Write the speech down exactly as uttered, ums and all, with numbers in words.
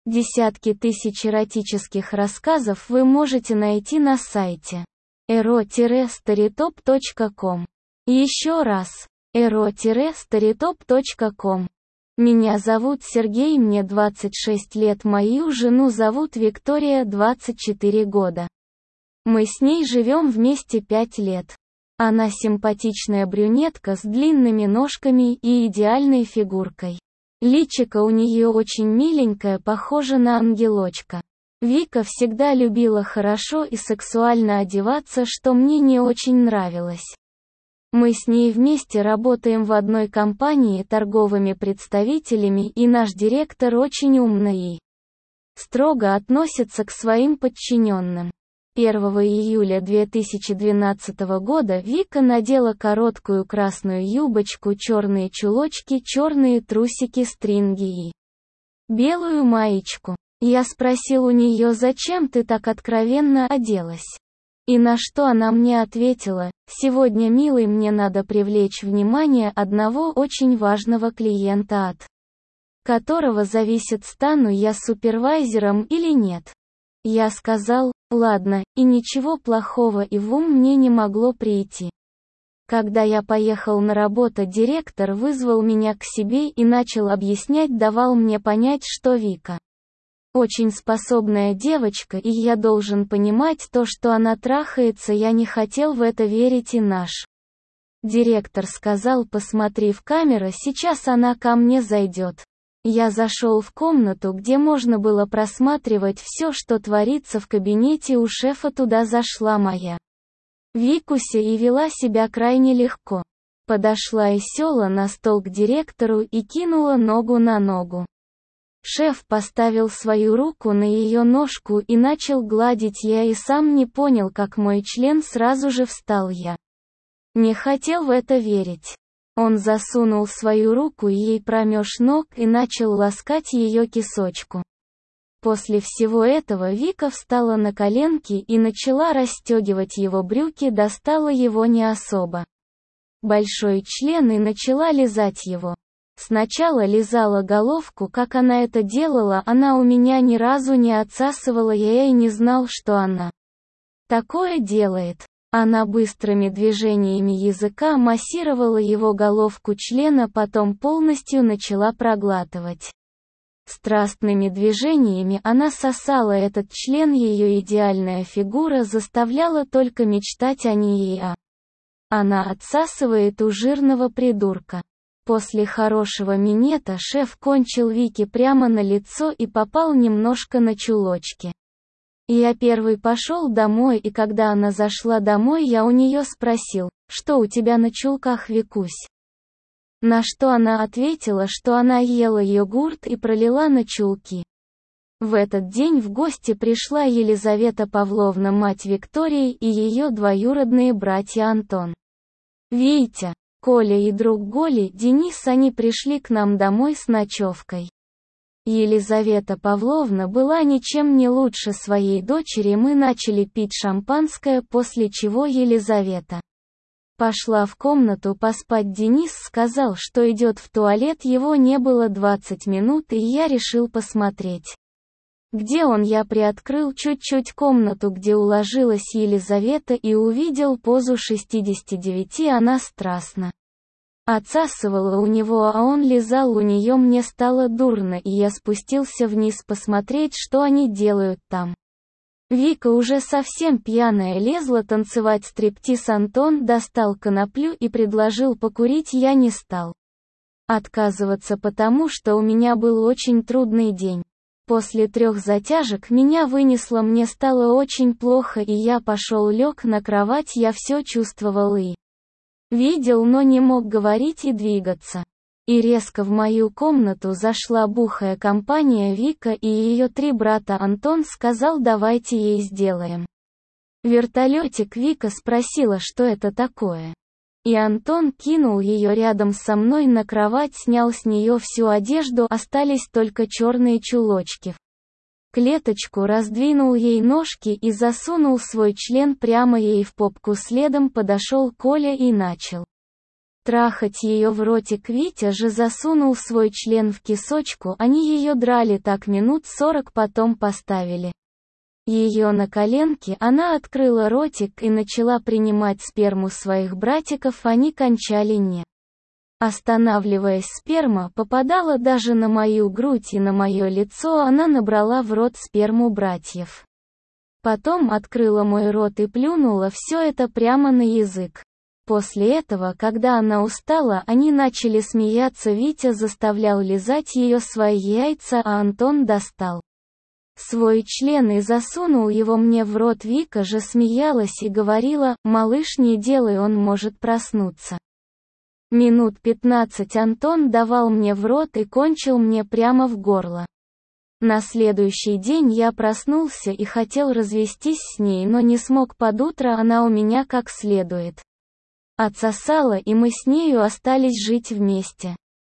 Десятки тысяч эротических рассказов вы можете найти на сайте эро старитоп точка ком. Еще раз, эро старитоп точка ком. Меня зовут Сергей, мне двадцать шесть лет, мою жену зовут Виктория, двадцать четыре года. Мы с ней живем вместе пять лет. Она симпатичная брюнетка с длинными ножками и идеальной фигуркой. Личико у нее очень миленькое, похоже на ангелочка. Вика всегда любила хорошо и сексуально одеваться, что мне не очень нравилось. Мы с ней вместе работаем в одной компании торговыми представителями, и наш директор очень умный и строго относится к своим подчиненным. первого июля две тысячи двенадцатого года Вика надела короткую красную юбочку, черные чулочки, черные трусики, стринги и белую маечку. Я спросил у нее: «Зачем ты так откровенно оделась?» И на что она мне ответила: «Сегодня, милый, мне надо привлечь внимание одного очень важного клиента, от которого зависит, стану я супервайзером или нет». Я сказал: «Ладно», и ничего плохого и в ум мне не могло прийти. Когда я поехал на работу, директор вызвал меня к себе и начал объяснять, давал мне понять, что Вика очень способная девочка, и я должен понимать то, что она трахается. Я не хотел в это верить, и наш директор сказал: «Посмотри в камеру, сейчас она ко мне зайдет». Я зашел в комнату, где можно было просматривать все, что творится в кабинете у шефа. Туда зашла моя Викуся и вела себя крайне легко. Подошла и села на стол к директору и кинула ногу на ногу. Шеф поставил свою руку на ее ножку и начал гладить. Я и сам не понял, как мой член сразу же встал. Я не хотел в это верить. Он засунул свою руку ей промеж ног и начал ласкать ее кисочку. После всего этого Вика встала на коленки и начала расстегивать его брюки, достала его не особо большой член и начала лизать его. Сначала лизала головку, как она это делала, она у меня ни разу не отсасывала, я и не знал, что она такое делает. Она быстрыми движениями языка массировала его головку члена, потом полностью начала проглатывать. Страстными движениями она сосала этот член, ее идеальная фигура заставляла только мечтать о ней, а она отсасывает у жирного придурка. После хорошего минета шеф кончил Вике прямо на лицо и попал немножко на чулочки. Я первый пошел домой, и когда она зашла домой, я у нее спросил: «Что у тебя на чулках, Викусь?» На что она ответила, что она ела йогурт и пролила на чулки. В этот день в гости пришла Елизавета Павловна, мать Виктории, и ее двоюродные братья Антон, Витя, Коля и друг Голи, Денис. Они пришли к нам домой с ночевкой. Елизавета Павловна была ничем не лучше своей дочери. Мы начали пить шампанское, после чего Елизавета пошла в комнату поспать. Денис сказал, что идет в туалет, его не было двадцать минут, и я решил посмотреть, где он. Я приоткрыл чуть-чуть комнату, где уложилась Елизавета, и увидел позу шестидесяти девяти. Она страстно отсасывала у него, а он лизал у нее. Мне стало дурно, и я спустился вниз посмотреть, что они делают там. Вика уже совсем пьяная лезла танцевать стриптиз. Антон достал коноплю и предложил покурить. Я не стал отказываться, потому что у меня был очень трудный день. После трех затяжек меня вынесло, мне стало очень плохо, и я пошел лег на кровать. Я все чувствовал и видел, но не мог говорить и двигаться. И резко в мою комнату зашла бухая компания. Вика и ее три брата. Антон сказал: «Давайте ей сделаем вертолетик». Вика спросила, что это такое. И Антон кинул ее рядом со мной на кровать, снял с нее всю одежду, остались только черные чулочки. Клеточку раздвинул ей ножки и засунул свой член прямо ей в попку. Следом подошел Коля и начал Трахать ее в ротик. Витя же засунул свой член в кисочку, они ее драли так минут сорок, потом поставили ее на коленки, она открыла ротик и начала принимать сперму своих братиков, они кончали не останавливаясь. Сперма попадала даже на мою грудь и на мое лицо, она набрала в рот сперму братьев. Потом открыла мой рот и плюнула все это прямо на язык. После этого, когда она устала, они начали смеяться. Витя заставлял лизать ее свои яйца, а Антон достал свой член и засунул его мне в рот. Вика же смеялась и говорила: «Малыш, не делай, он может проснуться». Минут пятнадцать Антон давал мне в рот и кончил мне прямо в горло. На следующий день я проснулся и хотел развестись с ней, но не смог. Под утро она у меня как следует отсосала, и мы с нею остались жить вместе.